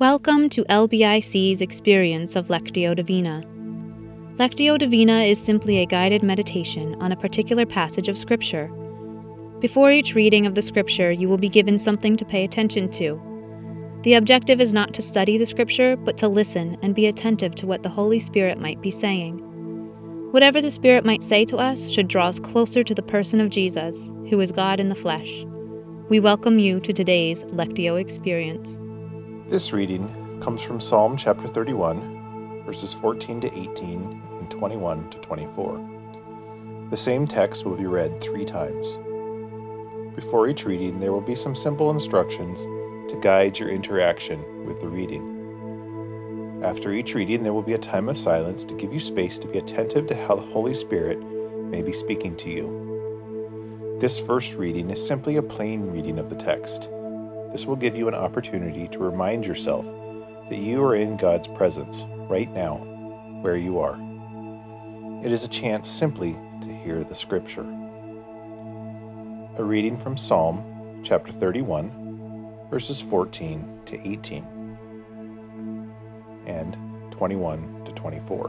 Welcome to LBIC's experience of Lectio Divina. Lectio Divina is simply a guided meditation on a particular passage of Scripture. Before each reading of the Scripture, you will be given something to pay attention to. The objective is not to study the Scripture, but to listen and be attentive to what the Holy Spirit might be saying. Whatever the Spirit might say to us should draw us closer to the person of Jesus, who is God in the flesh. We welcome you to today's Lectio experience. This reading comes from Psalm chapter 31, verses 14 to 18 and 21 to 24. The same text will be read 3 times. Before each reading, there will be some simple instructions to guide your interaction with the reading. After each reading, there will be a time of silence to give you space to be attentive to how the Holy Spirit may be speaking to you. This first reading is simply a plain reading of the text. This will give you an opportunity to remind yourself that you are in God's presence right now, where you are. It is a chance simply to hear the Scripture. A reading from Psalm chapter 31, verses 14 to 18, and 21 to 24.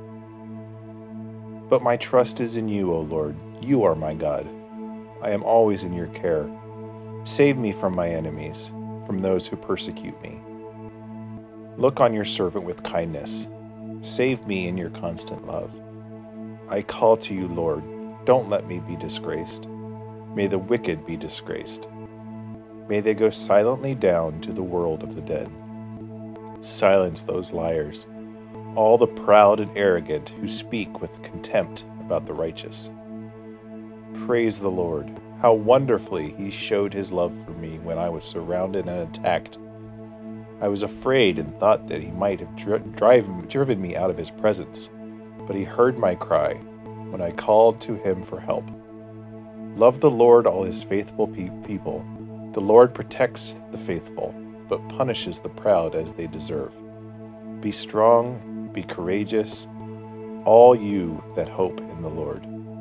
But my trust is in you, O Lord. You are my God. I am always in your care. Save me from my enemies, from those who persecute me. Look on your servant with kindness. Save me in your constant love. I call to you, Lord. Don't let me be disgraced. May the wicked be disgraced. May they go silently down to the world of the dead. Silence those liars, all the proud and arrogant who speak with contempt about the righteous. Praise the Lord. How wonderfully he showed his love for me when I was surrounded and attacked. I was afraid and thought that he might have driven me out of his presence, but he heard my cry when I called to him for help. Love the Lord, all his faithful people. The Lord protects the faithful, but punishes the proud as they deserve. Be strong, be courageous, all you that hope in the Lord.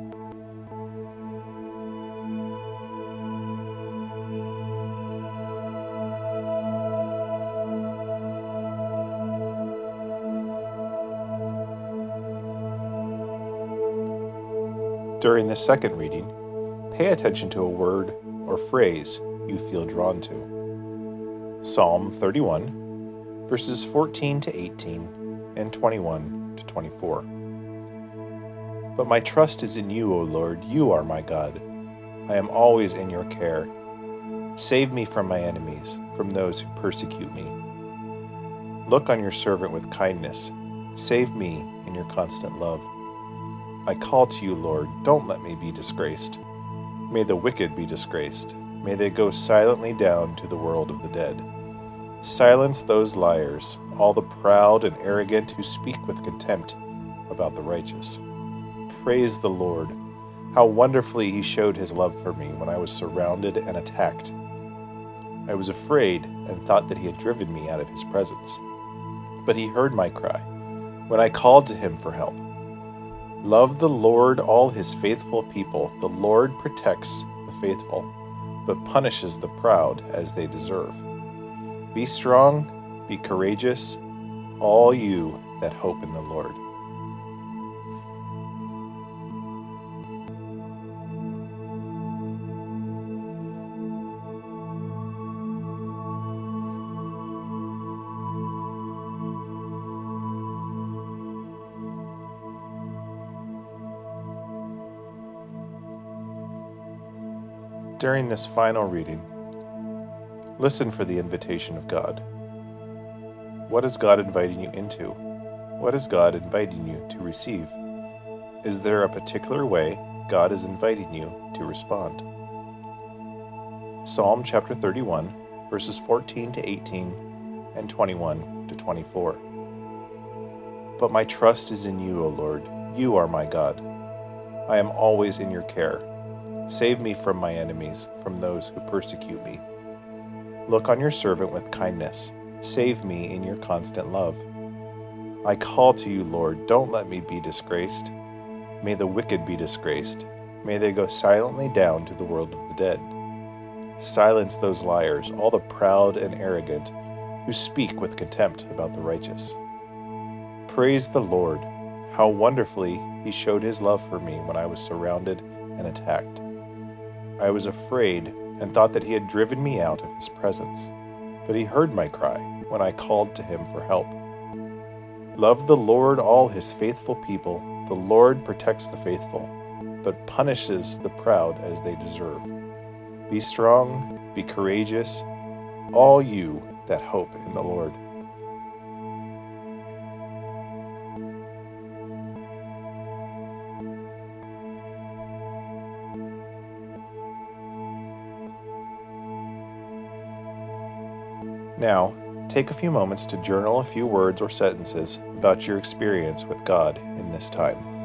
During the second reading, pay attention to a word or phrase you feel drawn to. Psalm 31, verses 14 to 18 and 21 to 24. But my trust is in you, O Lord. You are my God. I am always in your care. Save me from my enemies, from those who persecute me. Look on your servant with kindness. Save me in your constant love. I call to you, Lord. Don't let me be disgraced. May the wicked be disgraced. May they go silently down to the world of the dead. Silence those liars, all the proud and arrogant who speak with contempt about the righteous. Praise the Lord. How wonderfully he showed his love for me when I was surrounded and attacked. I was afraid and thought that he had driven me out of his presence. But he heard my cry when I called to him for help. Love the Lord, all his faithful people. The Lord protects the faithful, but punishes the proud as they deserve. Be strong, be courageous, all you that hope in the Lord. During this final reading, listen for the invitation of God. What is God inviting you into? What is God inviting you to receive? Is there a particular way God is inviting you to respond? Psalm chapter 31, verses 14 to 18 and 21 to 24. But my trust is in you, O Lord. You are my God. I am always in your care. Save me from my enemies, from those who persecute me. Look on your servant with kindness. Save me in your constant love. I call to you, Lord. Don't let me be disgraced. May the wicked be disgraced. May they go silently down to the world of the dead. Silence those liars, all the proud and arrogant who speak with contempt about the righteous. Praise the Lord! How wonderfully he showed his love for me when I was surrounded and attacked. I was afraid and thought that he had driven me out of his presence, but he heard my cry when I called to him for help. Love the Lord, all his faithful people. The Lord protects the faithful, but punishes the proud as they deserve. Be strong, be courageous, all you that hope in the Lord. Now, take a few moments to journal a few words or sentences about your experience with God in this time.